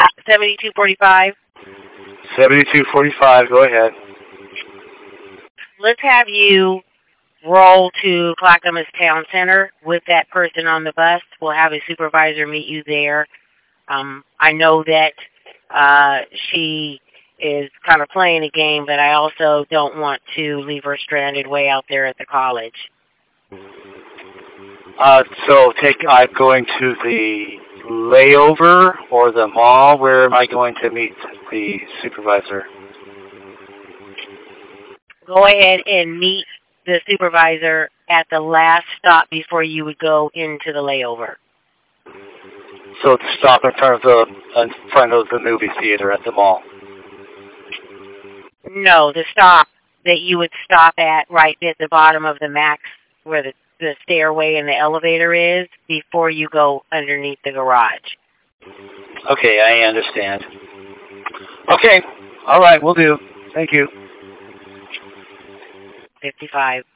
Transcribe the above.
7245. 7245, go ahead. Let's have you roll to Clackamas Town Center with that person on the bus. We'll have a supervisor meet you there. I know that she is kind of playing a game, but I also don't want to leave her stranded way out there at the college. So I'm going to the layover or the mall. Where am I going to meet the supervisor? Go ahead and meet the supervisor at the last stop before you would go into the layover. So to stop in front of the movie theater at the mall. No, the stop that you would stop at right at the bottom of the Max, where the stairway and the elevator is, before you go underneath the garage. Okay, I understand. Okay, all right, we'll do. Thank you. 55.